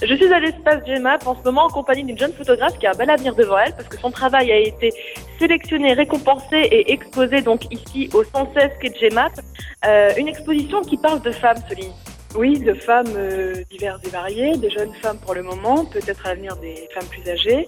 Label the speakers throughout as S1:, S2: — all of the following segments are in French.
S1: Je suis à l'espace GEMAP en ce moment en compagnie d'une jeune photographe qui a un bel avenir devant elle parce que son travail a été sélectionné, récompensé et exposé donc ici au 116 quai de GEMAP. Une exposition qui parle de femmes, Soline.
S2: Oui, de femmes diverses et variées, des jeunes femmes pour le moment, peut-être à l'avenir des femmes plus âgées.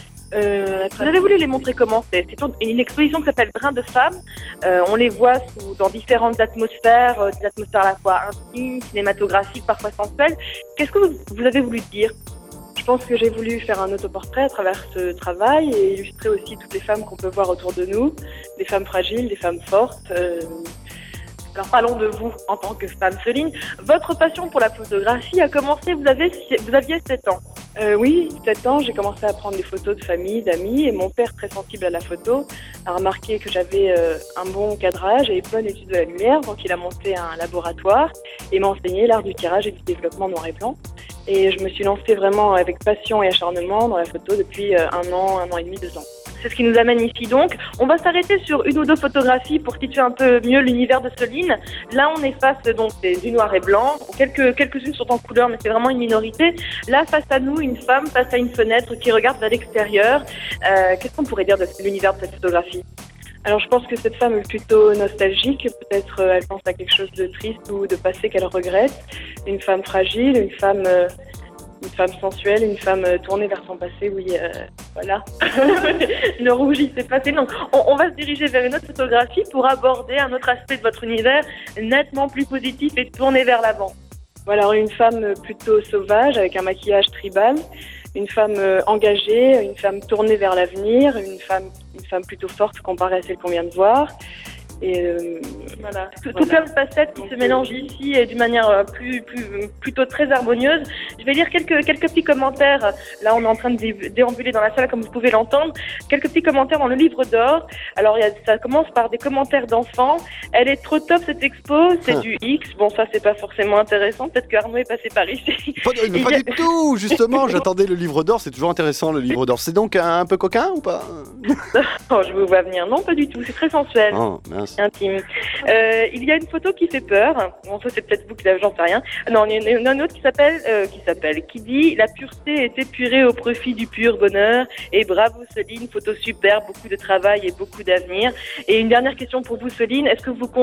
S1: Vous avez voulu les montrer comment? C'est une exposition qui s'appelle Brin de femmes. On les voit dans différentes atmosphères, des atmosphères à la fois intimes, cinématographiques, parfois sensuelles. Qu'est-ce que vous avez voulu dire?
S2: Je pense que j'ai voulu faire un autoportrait à travers ce travail et illustrer aussi toutes les femmes qu'on peut voir autour de nous, des femmes fragiles, des femmes fortes.
S1: Alors parlons de vous en tant que femme, Soline. Votre passion pour la photographie a commencé, vous aviez 7 ans.
S2: Oui, 7 ans, j'ai commencé à prendre des photos de famille, d'amis, et mon père, très sensible à la photo, a remarqué que j'avais un bon cadrage et une bonne étude de la lumière, donc il a monté un laboratoire et m'a enseigné l'art du tirage et du développement noir et blanc. Et je me suis lancée vraiment avec passion et acharnement dans la photo depuis 1 an et demi, 2 ans.
S1: C'est ce qui nous amène ici donc. On va s'arrêter sur une ou deux photographies pour situer un peu mieux l'univers de Soline. Là, on est face donc c'est du noir et blanc. Quelques-unes sont en couleur, mais c'est vraiment une minorité. Là, face à nous, une femme face à une fenêtre qui regarde vers l'extérieur. Qu'est-ce qu'on pourrait dire de l'univers de cette photographie?
S2: Alors je pense que cette femme est plutôt nostalgique, peut-être elle pense à quelque chose de triste ou de passé qu'elle regrette. Une femme fragile, une femme sensuelle, une femme tournée vers son passé, oui, voilà.
S1: Ne rougissez pas, c'est non. On va se diriger vers une autre photographie pour aborder un autre aspect de votre univers nettement plus positif et tourné vers l'avant.
S2: Voilà, alors une femme plutôt sauvage avec un maquillage tribal, une femme engagée, une femme tournée vers l'avenir, une femme plutôt forte comparée à celle qu'on vient de voir. Et
S1: voilà. Tout plein de facettes qui se mélangent ici et d'une manière plutôt très harmonieuse. Je vais lire quelques petits commentaires. Là, on est en train de déambuler dans la salle, comme vous pouvez l'entendre. Quelques petits commentaires dans le livre d'or. Alors, ça commence par des commentaires d'enfants. Elle est trop top cette expo, c'est du X. Bon, ça, c'est pas forcément intéressant. Peut-être que Arnaud est passé par ici.
S3: Pas du tout, justement. J'attendais le livre d'or. C'est toujours intéressant, le livre d'or. C'est donc un peu coquin ou pas?
S1: Oh, je vous vois venir. Non, pas du tout. C'est très sensuel.
S3: Oh, mince.
S1: Intime. Il y a une photo qui fait peur. Bon, ça c'est peut-être vous qui l'avez, j'en sais rien. Non, il y en a une autre qui dit la pureté est épurée au profit du pur bonheur. Et bravo Soline, photo superbe, beaucoup de travail et beaucoup d'avenir. Et une dernière question pour vous Soline, est-ce que vous